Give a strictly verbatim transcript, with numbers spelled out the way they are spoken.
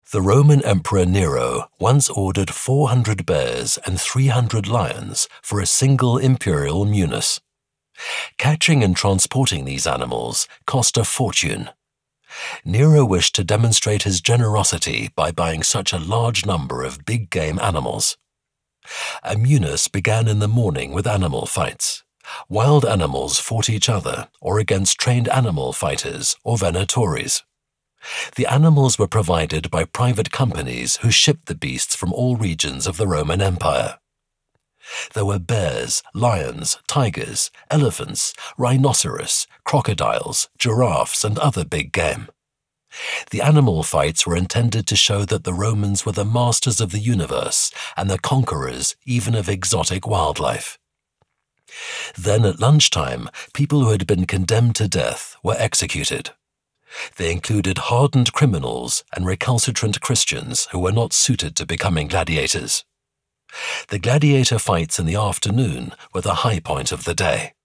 The Roman Emperor Nero once ordered four hundred bears and three hundred lions for a single imperial munus. Catching and transporting these animals cost a fortune. Nero wished to demonstrate his generosity by buying such a large number of big game animals. A munus began in the morning with animal fights. Wild animals fought each other or against trained animal fighters or venatores. The animals were provided by private companies who shipped the beasts from all regions of the Roman Empire. There were bears, lions, tigers, elephants, rhinoceros, crocodiles, giraffes, and other big game. The animal fights were intended to show that the Romans were the masters of the universe and the conquerors even of exotic wildlife. Then at lunchtime, people who had been condemned to death were executed. They included hardened criminals and recalcitrant Christians who were not suited to becoming gladiators. The gladiator fights in the afternoon were the high point of the day.